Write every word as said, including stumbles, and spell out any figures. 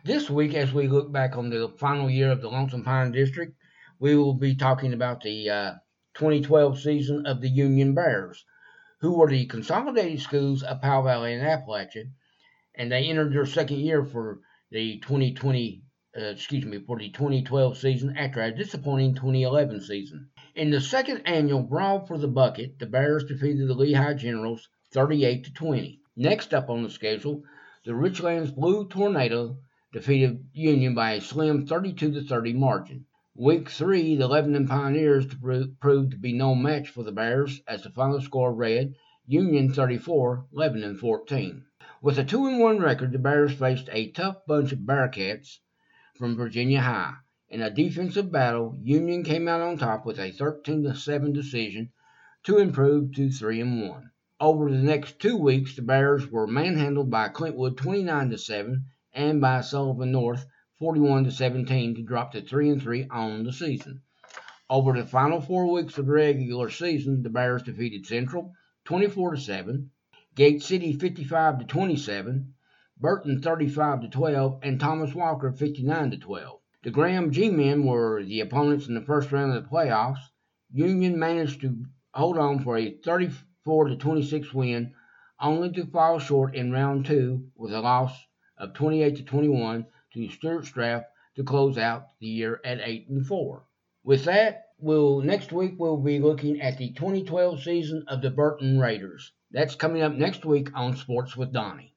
This week, as we look back on the final year of the Lonesome Pine District, we will be talking about the uh, twenty twelve season of the Union Bears, who were the consolidated schools of Powell Valley and Appalachia, and they entered their second year for the twenty twenty, uh, excuse me, for the twenty twelve season after a disappointing twenty eleven season. In the second annual Brawl for the Bucket, the Bears defeated the Lehigh Generals thirty-eight to twenty. Next up on the schedule, the Richlands Blue Tornado defeated Union by a slim thirty-two to thirty margin. Week three, the Lebanon Pioneers proved to be no match for the Bears as the final score read Union thirty-four, Lebanon fourteen. With a two and one record, the Bears faced a tough bunch of Bearcats from Virginia High. In a defensive battle, Union came out on top with a thirteen to seven decision to improve to three and one. Over the next two weeks, the Bears were manhandled by Clintwood twenty-nine to seven and by Sullivan North forty-one to seventeen to drop to three and three on the season. Over the final four weeks of the regular season, the Bears defeated Central twenty-four to seven, Gate City fifty-five to twenty-seven, Burton thirty-five to twelve, and Thomas Walker fifty-nine to twelve. The Graham G-Men were the opponents in the first round of the playoffs. Union managed to hold on for a thirty-four to twenty-six win, only to fall short in round two with a loss of twenty-eight to twenty-one to Stuart Straff to close out the year at eight and four. With that, we'll next week we'll be looking at the twenty twelve season of the Burton Raiders. That's coming up next week on Sports with Donnie.